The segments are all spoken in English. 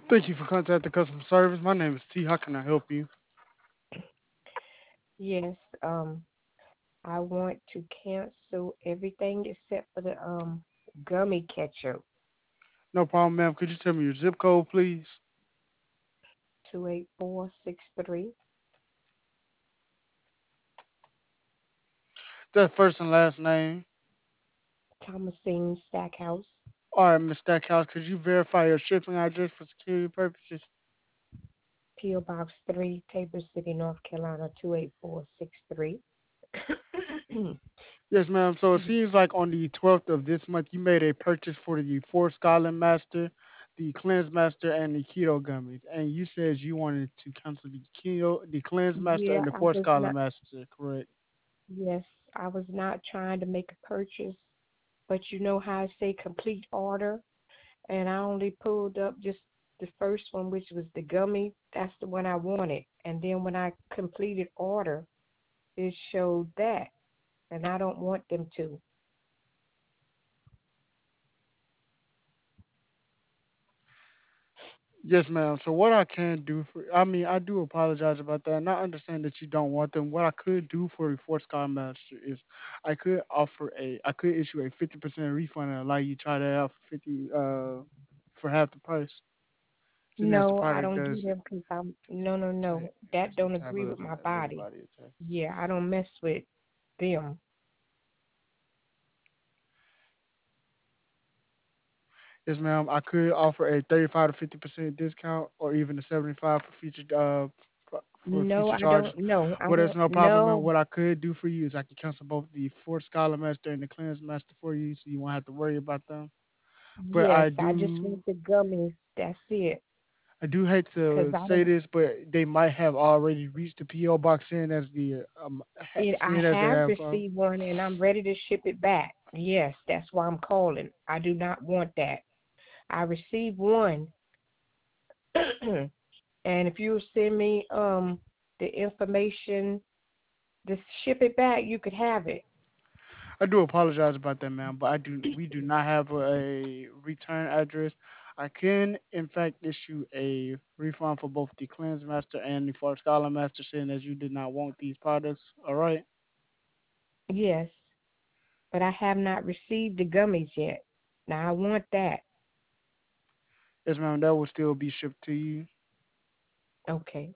Thank you for contacting customer service. My name is T. How can I help you? Yes, I want to cancel everything except for the gummy ketchup. No problem, ma'am. Could you tell me your zip code, please? 28463 That first and last name. Thomasine Stackhouse, All right, Miss Stackhouse, could you verify your shipping address for security purposes? P.O. Box 3, Tabor City, North Carolina 28463. Yes, ma'am. So it seems like on the 12th of this month, you made a purchase for the Four Scotland Master, the Cleanse Master, and the Keto Gummies. And you said you wanted to cancel the Keto, the Cleanse Master, Yeah, and the I Four was Scotland not, Master, correct? yes, I was not trying to make a purchase, but you know how I say complete order, and I only pulled up just the first one, which was the gummy. That's the one I wanted. And then when I completed order, it showed that, and I don't want them to. Yes, ma'am. So what I can do for, I mean, I do apologize about that, and I understand that you don't want them. What I could do for the Fort Scott Master is, I could issue a 50% refund and allow you to try that out for 50, for half the price. Then as the No, I product don't does do them because no. That don't agree with metabolism my and lower body. body attack. Yeah, I don't mess with them. Yes, ma'am. I could offer a 35 to 50% discount, or even a 75 for for No, future I charges. don't. No, I Well, there's don't. no problem, ma'am. No. What I could do for you is I can cancel both the Fort Scholar Master and the Cleanse Master for you, so you won't have to worry about them. But Yes, I just want the gummies. That's it. I do hate Cause to I say don't. this, but they might have already reached the PO box, I seeing as they have have. received one, and I'm ready to ship it back. Yes, that's why I'm calling. I do not want that. I received one, and if you send me the information to ship it back, you could have it. I do apologize about that, ma'am, but we do not have a return address. I can, in fact, issue a refund for both the Cleanse Master and the Fort Scholar Master, saying as you did not want these products. All right. Yes, but I have not received the gummies yet. Now I want that. Yes, ma'am, that will still be shipped to you. Okay.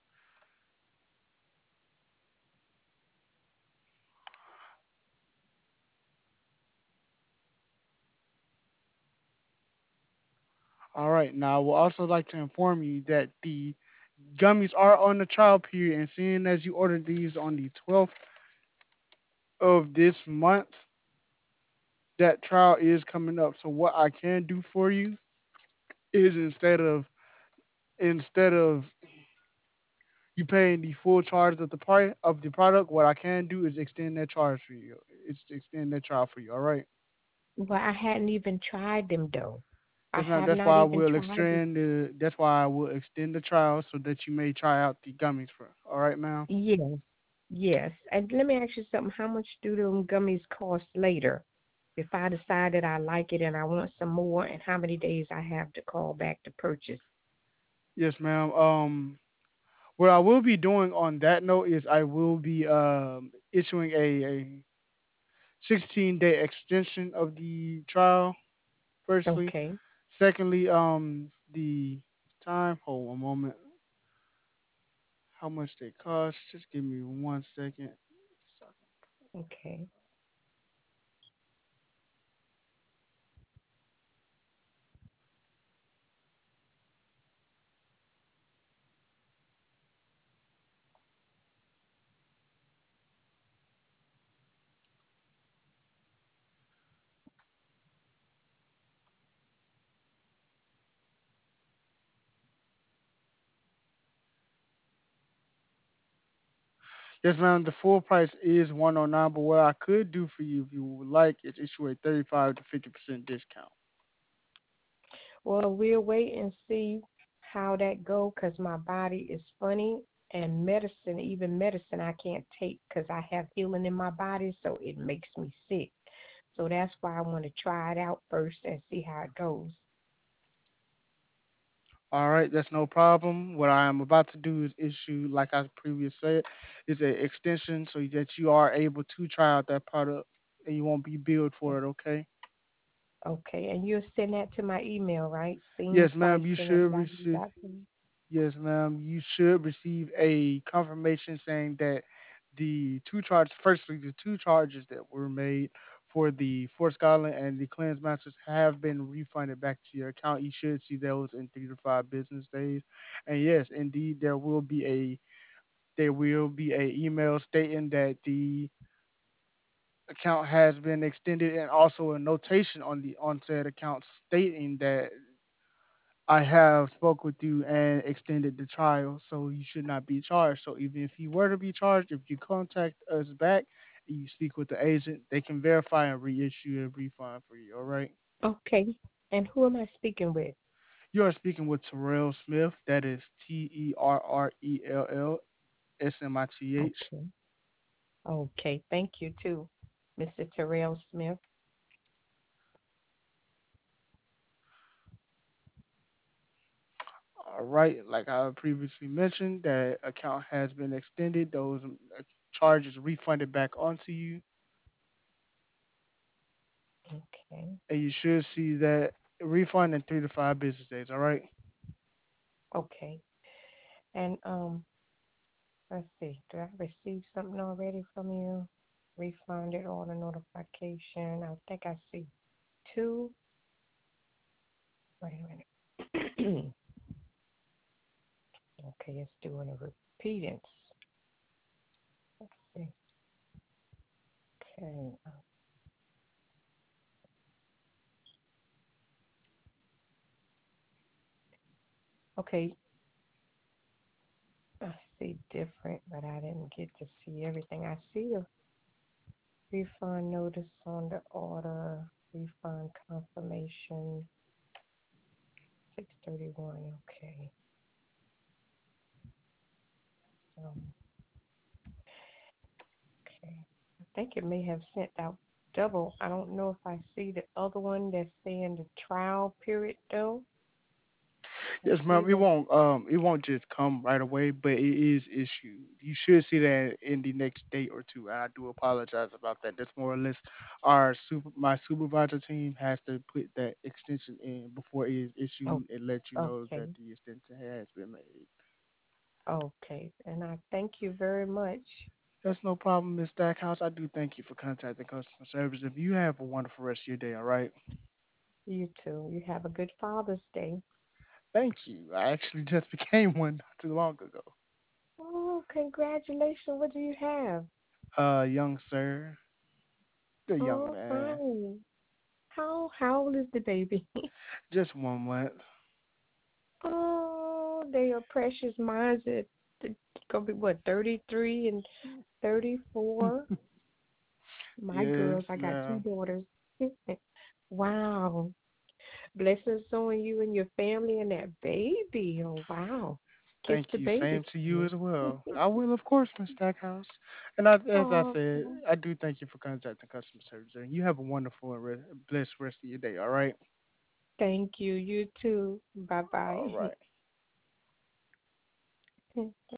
All right. Now, I would also like to inform you that the gummies are on the trial period, and seeing as you ordered these on the 12th of this month, that trial is coming up. So what I can do for you is instead of you paying the full charge of the price of the product, what I can do is extend that charge for you. It's to extend that trial for you. All right. Well, I hadn't even tried them though. I Yes, ma'am. have not even tried them. That's why I will extend the trial so that you may try out the gummies for. All right, ma'am. Yes, yes. And let me ask you something. How much do them gummies cost later? If I decide that I like it and I want some more, and how many days I have to call back to purchase? Yes, ma'am. What I will be doing on that note is I will be issuing a 16-day extension of the trial. Firstly, Okay, secondly, the time. Hold one moment. How much they cost? Just give me 1 second. okay. Yes, ma'am. The full price is 109, but what I could do for you, if you would like, is issue a 35 to 50% discount. Well, we'll wait and see how that go, 'cause my body is funny, and medicine, even medicine, I can't take 'cause I have healing in my body, so it makes me sick. So that's why I want to try it out first and see how it goes. All right, that's no problem. What I am about to do is issue, like I previously said, is an extension so that you are able to try out that product and you won't be billed for it. Okay. Okay, and you'll send that to my email, right? Yes, ma'am. You Themepricing at should receive. yahoo.com. Yes, ma'am. You should receive a confirmation saying that the two charges, firstly, the two charges that were made for the Fort Scotland and the Cleanse Masters have been refunded back to your account. You should see those in 3 to 5 business days. And yes, indeed, there will be a email stating that the account has been extended and also a notation on the on said account stating that I have spoke with you and extended the trial, so you should not be charged. So even if you were to be charged, if you contact us back and you speak with the agent, they can verify and reissue a refund for you. All right. Okay, and who am I speaking with? You are speaking with Terrell Smith. That is TerrellSmith. Okay, okay, thank you too, Mr. Terrell Smith. All right. Like I previously mentioned, that account has been extended. Those charges refunded back onto you, Okay, and you should see that refund in 3 to 5 business days. All right. okay, and let's see, did I receive something already from you? Refunded order notification. I think I see two. Wait a minute. Okay, it's doing a repeatance. Let's see. Okay. Okay, I see different, but I didn't get to see everything. I see a refund notice on the order, refund confirmation, 631. Okay. Um, okay. I think it may have sent out double. I don't know if I see the other one that's saying the trial period though. I Yes, see ma'am. It the won't it won't just come right away, but it is issued. You should see that in the next day or two. And I do apologize about that. That's more or less my supervisor team has to put that extension in before it is oh, issued and let you know okay. that the extension has been made. Okay. And I thank you very much. That's no problem, Miss Stackhouse. I do thank you for contacting customer service. If you have a wonderful rest of your day, all right? You too. You have a good Father's Day. Thank you. I actually just became one not too long ago. Oh, congratulations. What do you have? Young sir, the young Oh, man, fine. How old is the baby? just 1 month. Oh, they are precious. Mine's gonna be what, 33 and 34. My girls, Yes, I got two ma'am. daughters. Wow. Blessings on you and your family and that baby. Oh, wow. Kiss Thank the you. baby Same to for you me. as well. I will, of course, Miss Stackhouse. And as I Oh, said, I do thank you for contacting customer service. And you have a wonderful and blessed rest of your day. All right. thank you. You too. Bye bye. All right.